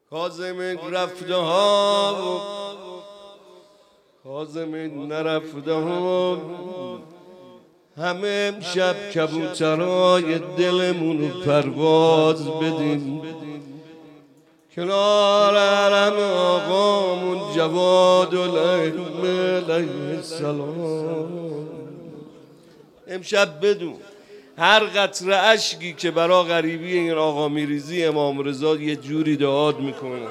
کاظم رفته ها کاظم نرفته ها همه امشب کبوترای دلمونو پرواز بدیم کنار حرم آقامون جواد علیه السلام. امشب بدون هر قطره اشکی که برا غریبی این آقا میریزی امام رضا یه جوری دعاد میکنه.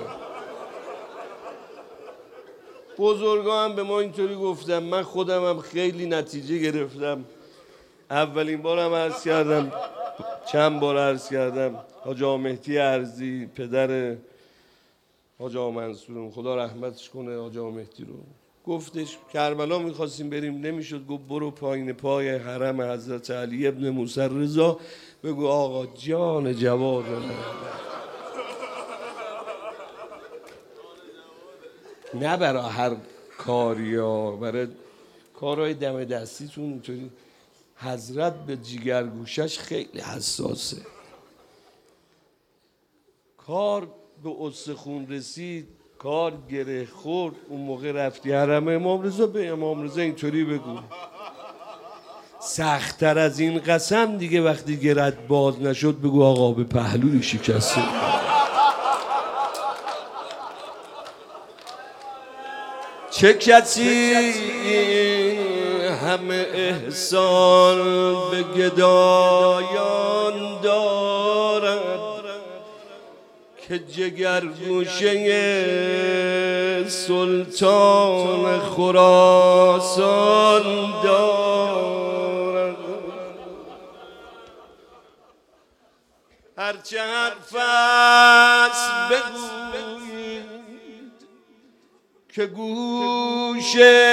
بزرگان به ما اینطوری گفتم، من خودم هم خیلی نتیجه گرفتم. اولین بارم عرض کردم، چند بار عرض کردم، حاج آقا مهدی ارزی پدر حاج آقا منصور خدا رحمتش کنه حاج آقا مهدی رو، گفتش کربلا میخواستیم بریم نمیشد، گفت برو پایین پای حرم حضرت علی ابن موسی رضا بگو آقا جان جواد نه برای هر کاری ها، برای کارهای دم دستیتون اینطوری حضرت به جیگرگوشش خیلی حساسه. کار به استخون رسید، کار گره خورد، اون موقع رفتی حرم امام رضا به امام رضا اینطوری بگو سخت‌تر از این قسم دیگه وقتی گرت باز نشد بگو آقا به پهلوی شکسته. چه کسی همه احسان به گدایان دارد که جگر گوشه سلطان خراسان دارد. هرچه حرف است بگویید که گوش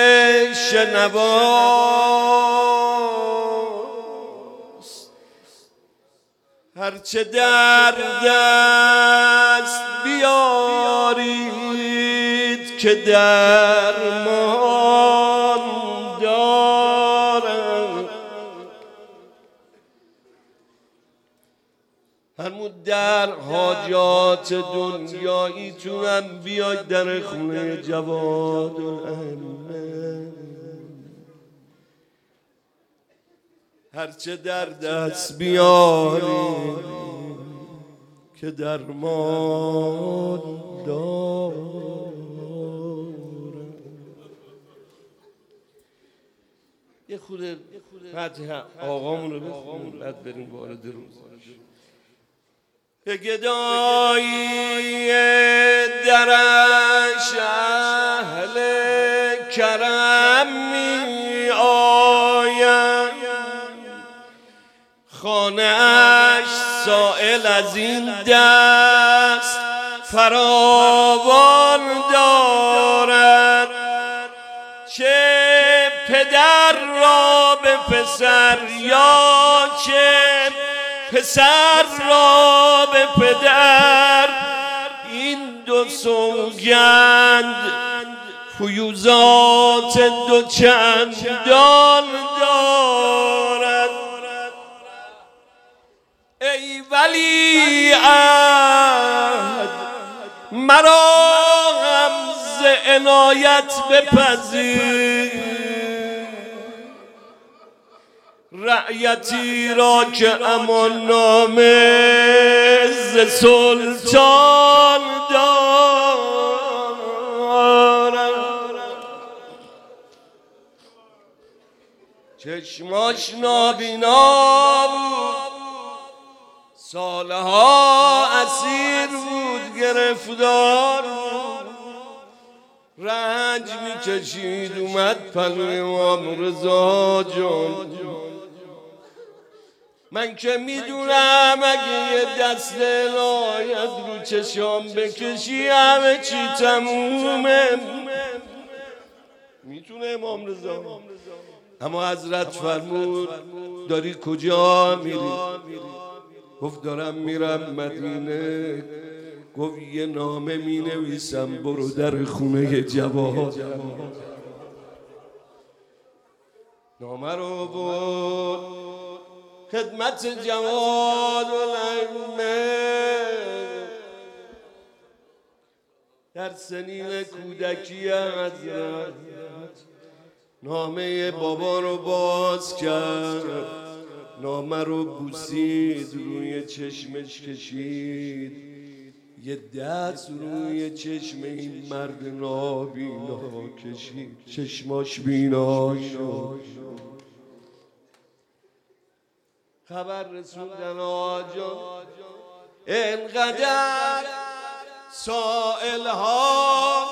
شنواست، هرچه درد است بیارید که درمان دارد. همون در حاجات دنیاییتونم بیاید در خونه جواد الائمه، هرچه در دست بیارید که درمان دارد. یه خود فتح آقامون رو بخونیم بعد بریم وارد روز. به گدایی درش اهل کرم می آید، خانه اش سائل از این دست فراوان دارد. چه پدر را به پسر یا چه پسر را به پدر، این دو سوگند فیوزات دو چندان دارد. ای ولی عهد مرا هم ز عنایت بپذیر، رعیتی را که امان نامه ز سلطان دارد. چشماش نابینا بود، سالها اسیر بود، گرفتار بود، رنج میکشید، اومد پلوی امام رضا جان. من که میدونم اگه یه دست عنایت رو چشام بکشی همه چی تمومه، میتونه امام رضا. اما حضرت فرمود داری کجا میری؟ گفت دارم میرم مدینه. گفت یه نامه می نویسم برو در خونه جواد. نامه رو برد خدمت جواد الائمه، در سنین کودکی حضرت نامه بابا رو باز کرد، نامه رو بوسید، روی چشمش کشید، یه دست روی چشم این مرد نابینا کشید، چشماش بینا شد. خبر رسوندن آجا اینقدر سائل ها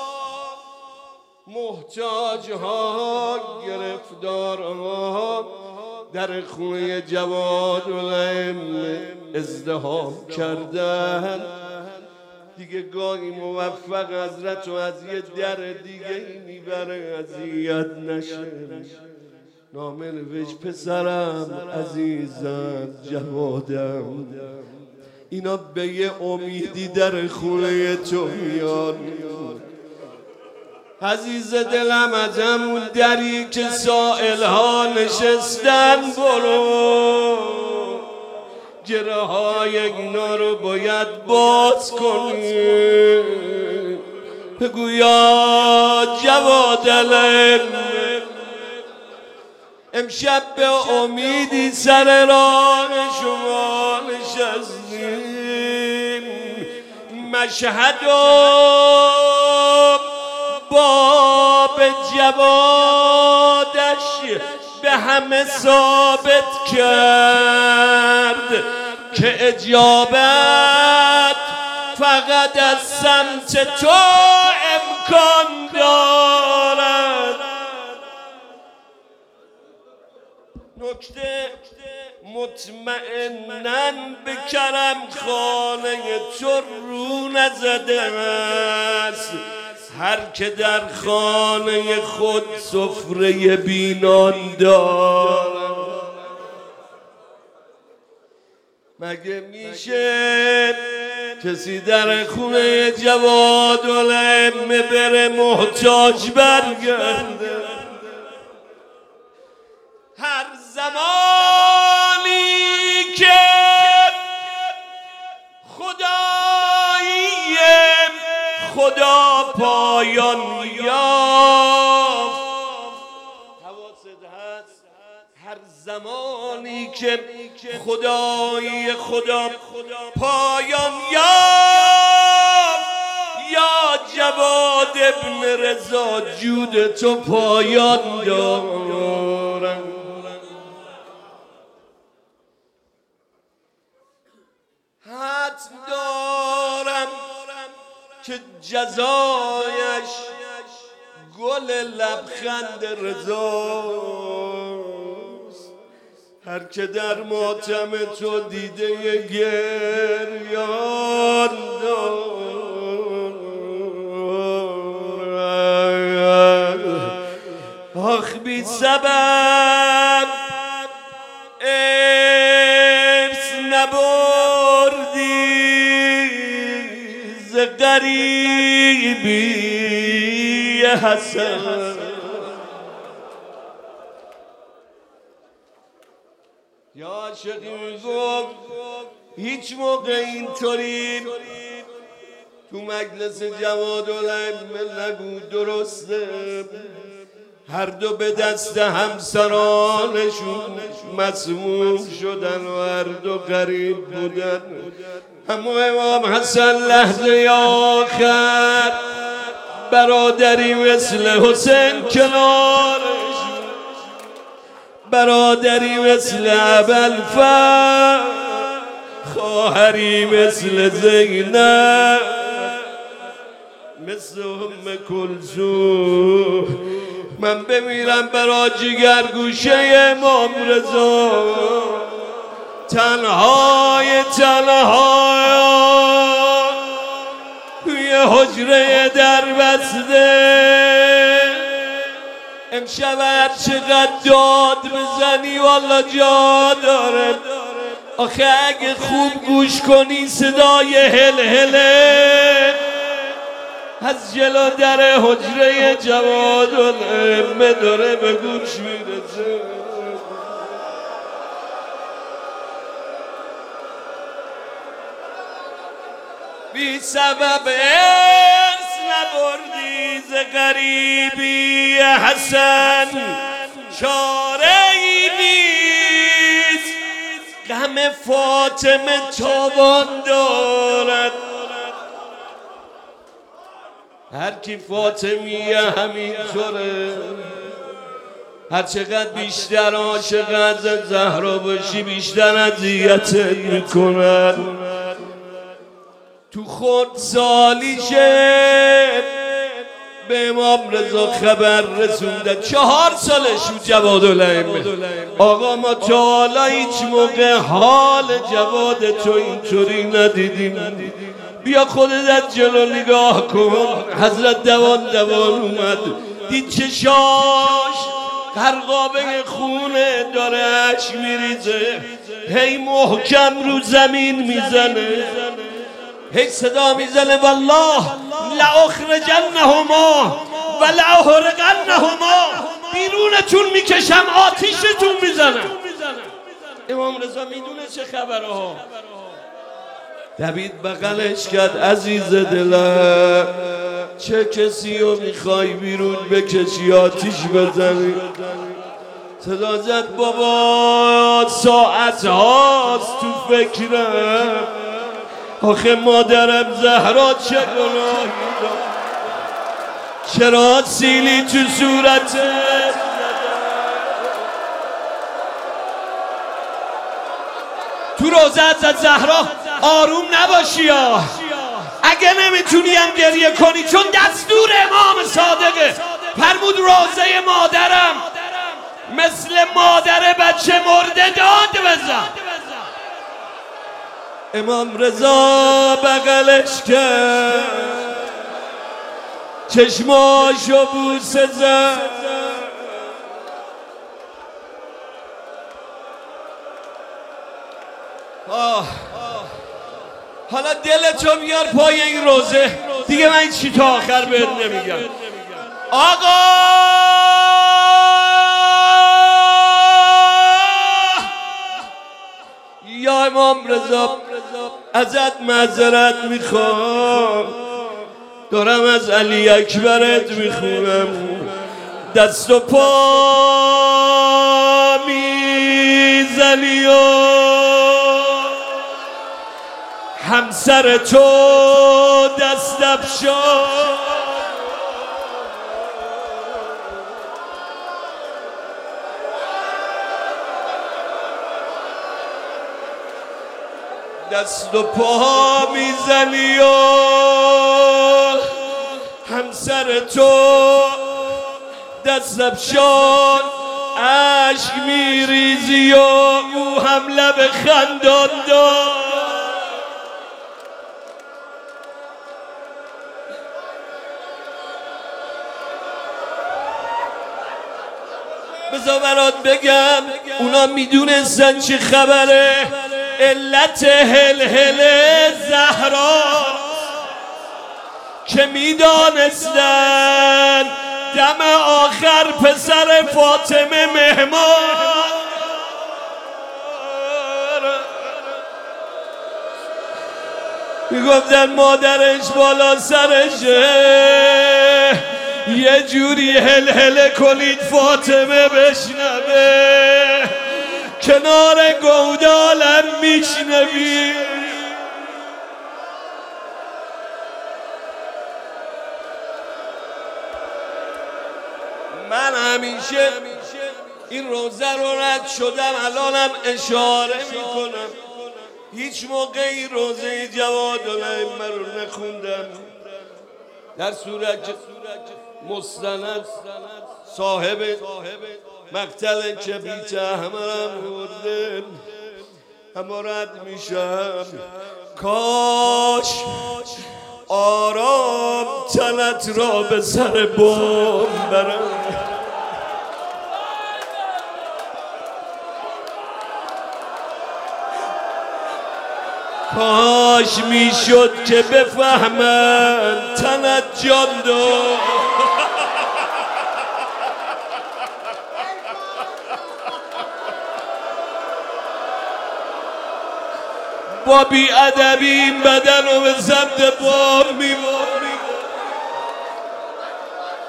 محتاج ها گرفتار ها در خونه جوادالائمه ازدحام کردن. دیگه گاهی موفق حضرت رو از یه در دیگه میبره اذیت نشه. نامه نوشت پسرم عزیزم جوادم، اینا به یه امیدی در خونه تو میان. عزیز دلم از همون دری که سائل ها نشستن برو، گره های اینا رو باید باز کنی. بگو یا جوادالائمه امشب به امیدی سر راه شما نشستیم، مشهد و باب جوادش به همه ثابت کرد که اجابت فقط از سمت تو امکان دارد. نکته مطمئناً به کرم خانه تو رو نزده است، هر که در خانه خود سفره بینان دارد. مگه میشه کسی در خونه جوادالائمه بره محتاج برگرده؟ هر زمانی که خدا پایان یافت، حواست هست، هر زمانی که خدا پایان یافت، یا جواد ابن رضا جود تو پایان دارن. حد دارم که جزایش گل لبخند رضاست، هر که در ماتم تو دیده گریان دارد. آخ بی سبب ارث نبردی ز غریبی حسن. یا عاشقی میگفت هیچ موقع اینطوری تو مجلس جوادالائمه نگو، درسته هر دو به دست همسرانشون مسموم شدن و هر دو غریب بودن، اما امام حسن لحظه آخر برادری مثل حسین کنارش، برادری مثل ابوالفضل، خواهری مثل زینب، مثل ام کلثوم. من بمیرم برا جگر گوشه امام رضا، تنهای توی حجره در بسته. امشب هر چقدر داد بزنی والا جا داره. آخه اگه خوب گوش کنی صدای هلهله از جلو در حجره جوادالائمه داره به گوش میرسه. بی سبب ارث غریبی حسن چاره ای نیست، غم فاطمه تاوان دارد. هر کی فاطمیه همینطوره، هر چقدر بیشتر عاشق از زهرا باشی بیشتر اذیتت میکنن. تو خود سالیشه به امام رضا خبر رسوندن، 4 سالش بود جوادالائمه. آقا ما تا حالا هیچ موقع حال جواد تو اینطوری ندیدیم، بیا خودت از جلو نگاه کن. حضرت دوان اومد، دید چشاش قرقابه خونه داره اشک میریزه، هی محکم رو زمین میزنه، هی صدا میزنه والله لأخرجنهما و لأحرقنهما، بیرونتون میکشم آتیشتون میزنم. امام رضا میدونه چه خبره ها. دوید بغلش کرد، عزیز دلم چه کسی رو میخوای بیرون بکشی آتیش بزنی؟ صدا زد بابا ساعت هاست تو فکرم، آخه مادرم زهرا چه گناهی داشت، چرا سیلی تو صورتت؟ تو روزه از زهرا آروم نباشی یا اگه نمیتونی هم گریه کنی، چون دستور امام صادقه. فرمود روزه مادرم مثل مادر بچه مرده داد بزن. امام رضا بغلش کرد، چشماشو بوسه زد، حالا دلتو بیار پای این روزه دیگه، من چی تا آخر بهت نمیگم. آقا یا امام رضا ازت معذرت میخوام، دارم از علی اکبرت میخونم، دست و پا میزنی و همسر تو دست افشان، دست و پا میزنی و همسر تو دست افشان، عشق میریزی و او هم لب خندان دار. بذار برات بگم اونا میدونستن چه خبره. علت هلهل زهرا که میدانستن دم آخر پسر فاطمه مهمان، میگفتن مادرش بالا سرشه، یه جوری هلهله کنید فاطمه بشنوه، کنار گودالم میشنوی. من همیشه این روزه رو رد شدم، الانم اشاره میکنم، هیچ موقع این روزه جوادالائمه رو نخوندم. در صورت مستند صاحب مقتل کبریت احمرم برده، اما رد میشم کاش آرام تنت را به سر بام برم. کاش میشد که بفهمن تنت جان دار. با بی ادبی این بدن رو به سمت بام میباری.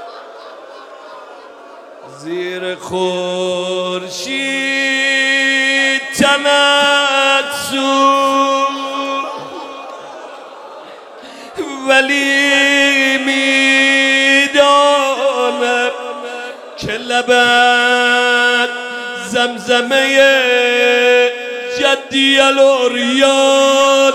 خورشید تنت سوخت ولی میدانم که لبت زمزمه جدی العریان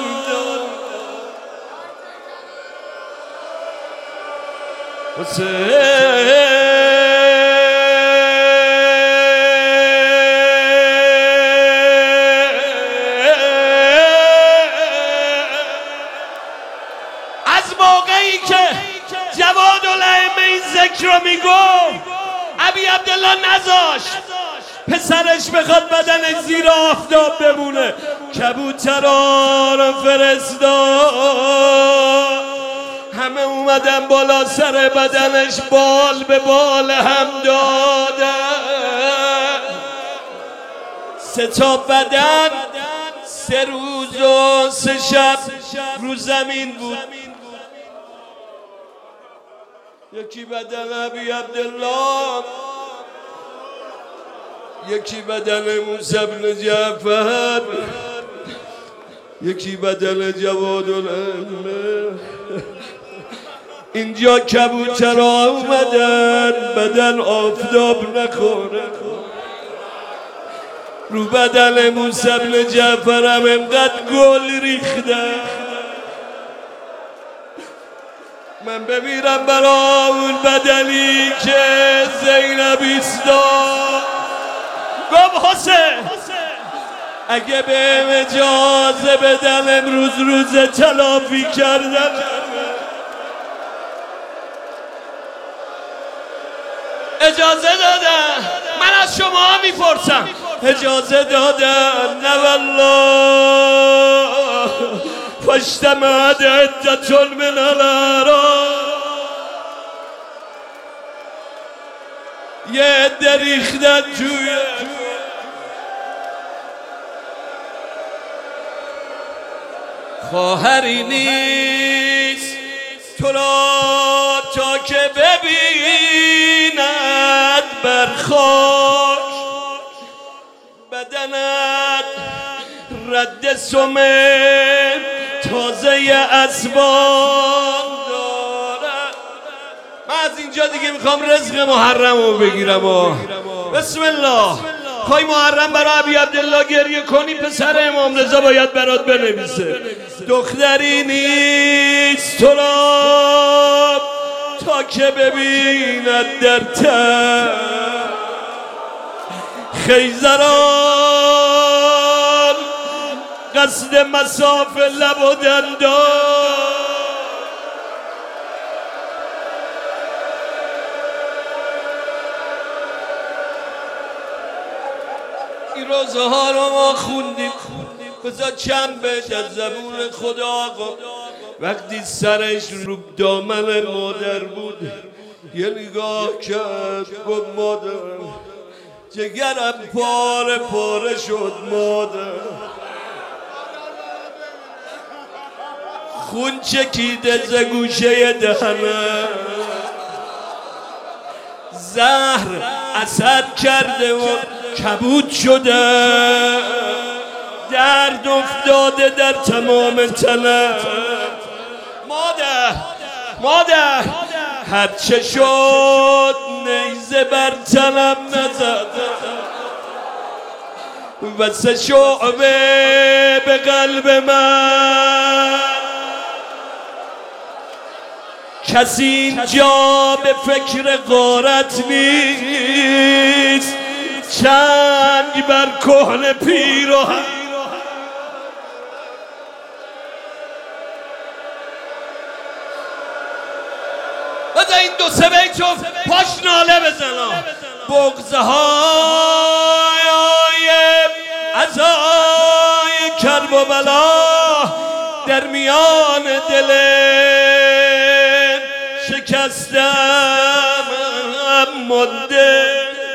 از موقعی که جوادالائمه این ذکر رو میگفت ابی عبدالله نذاشت پسرش بخواد بدنش زیر آفتاب بمونه، کبوترها رو فرستاد، همه اومدن بالا سر بدنش بال به بال هم دادن. 3 تا بدن 3 روز و 3 شب رو زمین بود. یکی بدن ابی عبدالله، یکی بدن موسی بن جعفر، یکی بدن جوادالائمه. اینجا کبوترها اومدن بدن آفتاب نخوره، رو بدن موسی بن جعفر هم انقدر گل ریختن. من بمیرم برا اون بدنی که زینب ایستاد گفت حسین اگه بهم اجازه بدن امروز روز تلافی کردن. اجازه دادن، من از شما میپرسم اجازه دادن؟ نه والله. فاجتمعت عدة من الاعراب، یه عده ریختن توی خواهری نیست تو را تا که ببیند بر خاک بدنت رد سمه تازه اسبان دارد. من از اینجا دیگه میخوام رزق محرم رو بگیرم. بسم الله. خواهی محرم برای ابی عبدالله گریه کنی، پسر امام رضا باید برات بنویسه دختری نیست تو را تا که ببیند در تن خیزران قصد مساف لب و دندان. این روزها رو ما خوندیم، بذار چند بیت از زبون خدا. وقتی سرش رو دامن مادر بود یه نگاه کرد گفت مادر، جگرم پاره پاره شد مادر، خون چکیده ز گوشه دهنم، زهر اثر کرده و کبود شده، درد افتاده در تمام تنم. مادر هرچه شد نیزه بر تنم نزدم و 3 شعبه به قلب من، کسی اینجا به فکر غارت نیست، چنگ بر کهن پیراهن. بذار این 2-3 بیت رو پاش ناله بزنم. بغض های عزای کرب و بلا در میان دل شکستم مانده.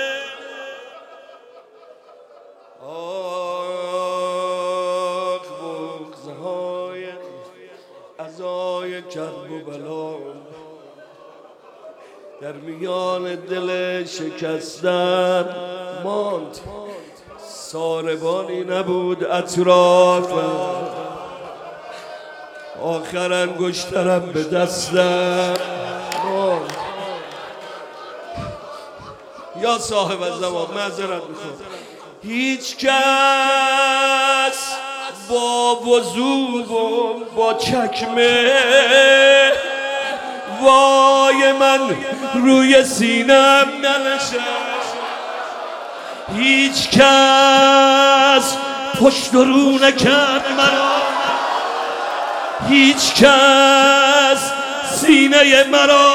بغض های عزای کرب و بلا در میان دل شکستم ماند، ساربانی نبود اطرافم، آخر انگشترم به دستم ماند. یا صاحب الزمان معذرت میخوام. هیچ کس با وضو و با چکمه وای من روی سینم ننشست، هیچ کس پشت رو نکرد مرا، هیچ کس سینه مرا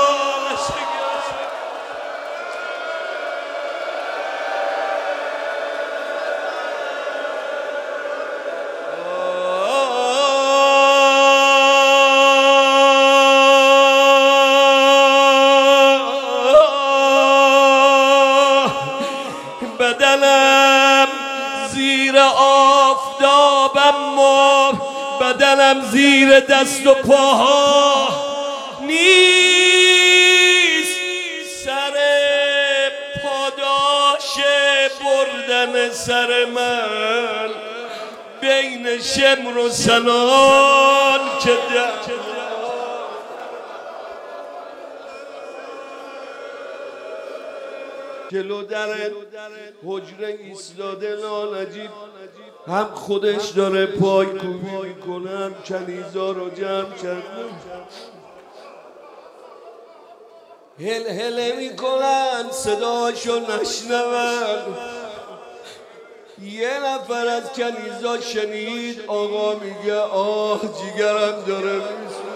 بدنم زیر آفتاب، اما بدنم زیر دست و پاها نیست. سر پاداش بردن سر من بین شمر و سنان که جلو در حجره ایستاده نانجیب، هم خودش داره پای کوبی میکنم، کنیزا رو جمع کردم، هل هله میکنن صداشو نشنون. یه نفر از کنیزا شنید آقا میگه آه جیگرم داره میسوزه،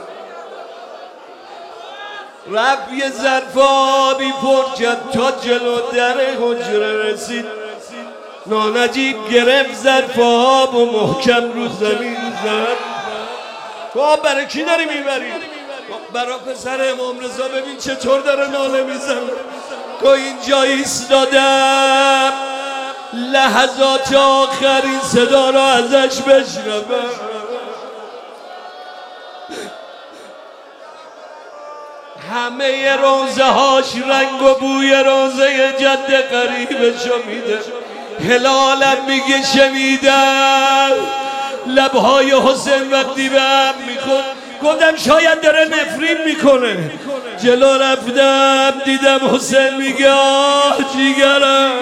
رفت یه ظرف آبی پر کرد تا جلو در حجره رسید، نانجیب گرفت ظرف آب و محکم رو زمین زد. گفت برای کی داری میبری؟ برای پسر امام رضا، ببین چطور داره ناله میزنه. گفت اینجا ایستادم لحظات آخرین صدا را ازش بشنوم. همه روزه هاش رنگ و بوی روزه جد قریبشو میده. هلالم میگه شنیدم لبهای حسین وقتی به هم میخون، گفتم شاید داره نفرین میکنه. جلو رفتم دیدم حسین میگه آه جیگرم،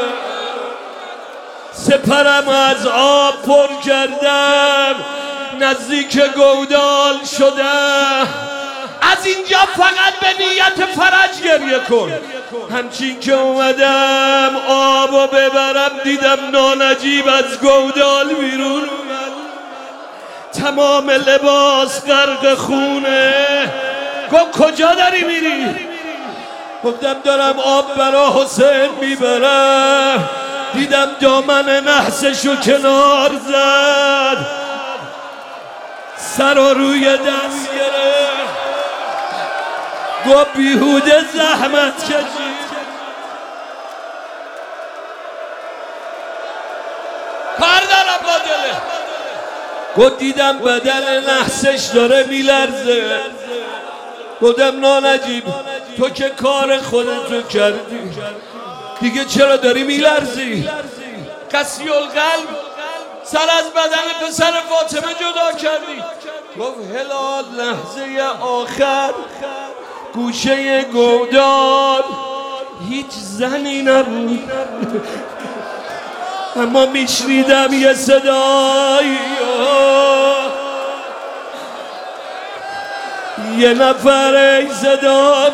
سپرم از آب پر کردم، نزدیک گودال شدم. از اینجا فقط به نیت فرج گریه کن. همچین که اومدم آبو ببرم دیدم نانجیب از گودال بیرون اومد، تمام لباس غرق خونه. گفت کجا داری میری؟ گفتم دارم آب برا حسین میبرم. دیدم دامن نحسشو کنار زد، سر و روی دست گرفت، گفت بیهوده زحمت کشید، کار دارم با دله. گفت دیدم بدن نحسش داره میلرزه. گفتم نانجیب تو که کار خودتو کردی، دیگه چرا داری میلرزی؟ قسی القلب سر از بدن پسر فاطمه جدا کردی. گفت هلال لحظه آخر گوشه گودال هیچ زنی نبود، اما میشنیدم یه صدایی، یه نفر ای صدا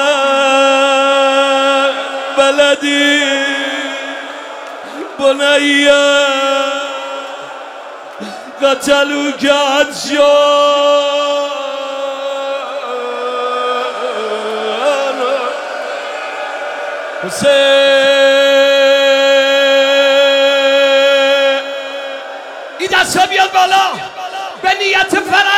میزد بلدی بنیه قتلو که عطشان. حسین این دستا بیاد بالا به نیت فرج.